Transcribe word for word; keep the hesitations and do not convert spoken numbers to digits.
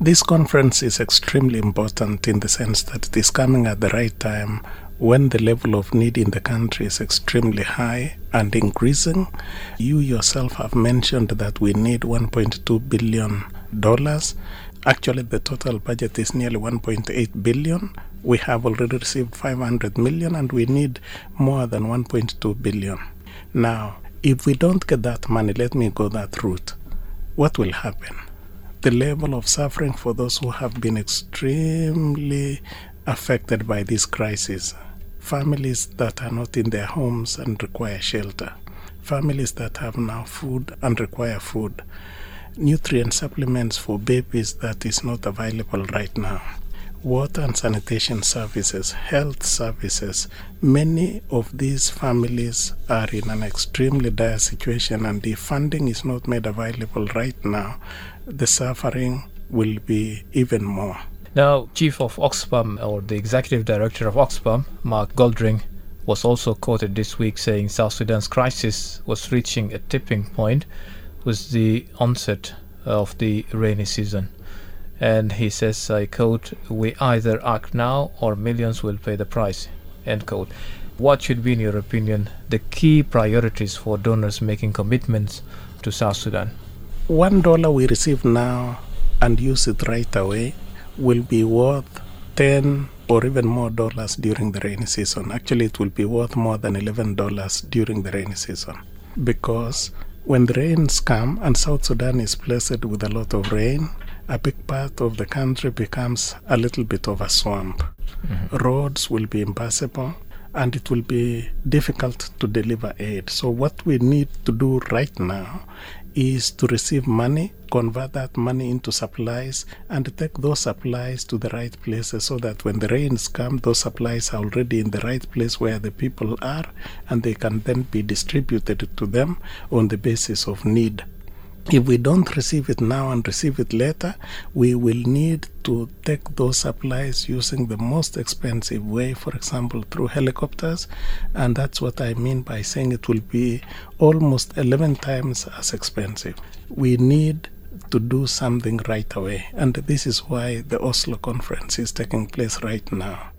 This conference is extremely important in the sense that it is coming at the right time when the level of need in the country is extremely high and increasing. You yourself have mentioned that we need one point two billion dollars. Actually, the total budget is nearly one point eight billion dollars. We have already received five hundred million dollars and we need more than one point two billion dollars. Now, if we don't get that money, let me go that route, what will happen? The level of suffering for those who have been extremely affected by this crisis, families that are not in their homes and require shelter, families that have now food and require food, nutrient supplements for babies that is not available right now, water and sanitation services, health services. Many of these families are in an extremely dire situation, and if funding is not made available right now, the suffering will be even more. Now, Chief of Oxfam, or the Executive Director of Oxfam, Mark Goldring, was also quoted this week saying South Sudan's crisis was reaching a tipping point with the onset of the rainy season. And he says, I quote, "We either act now or millions will pay the price," end quote. What should be, in your opinion, the key priorities for donors making commitments to South Sudan? One dollar we receive now and use it right away will be worth ten or even more dollars during the rainy season. Actually, it will be worth more than eleven dollars during the rainy season. Because when the rains come and South Sudan is blessed with a lot of rain, a big part of the country becomes a little bit of a swamp. Mm-hmm. Roads will be impassable and it will be difficult to deliver aid. So what we need to do right now is to receive money, convert that money into supplies, and take those supplies to the right places so that when the rains come, those supplies are already in the right place where the people are, and they can then be distributed to them on the basis of need. If we don't receive it now and receive it later, we will need to take those supplies using the most expensive way, for example, through helicopters. And that's what I mean by saying it will be almost eleven times as expensive. We need to do something right away. And this is why the Oslo conference is taking place right now.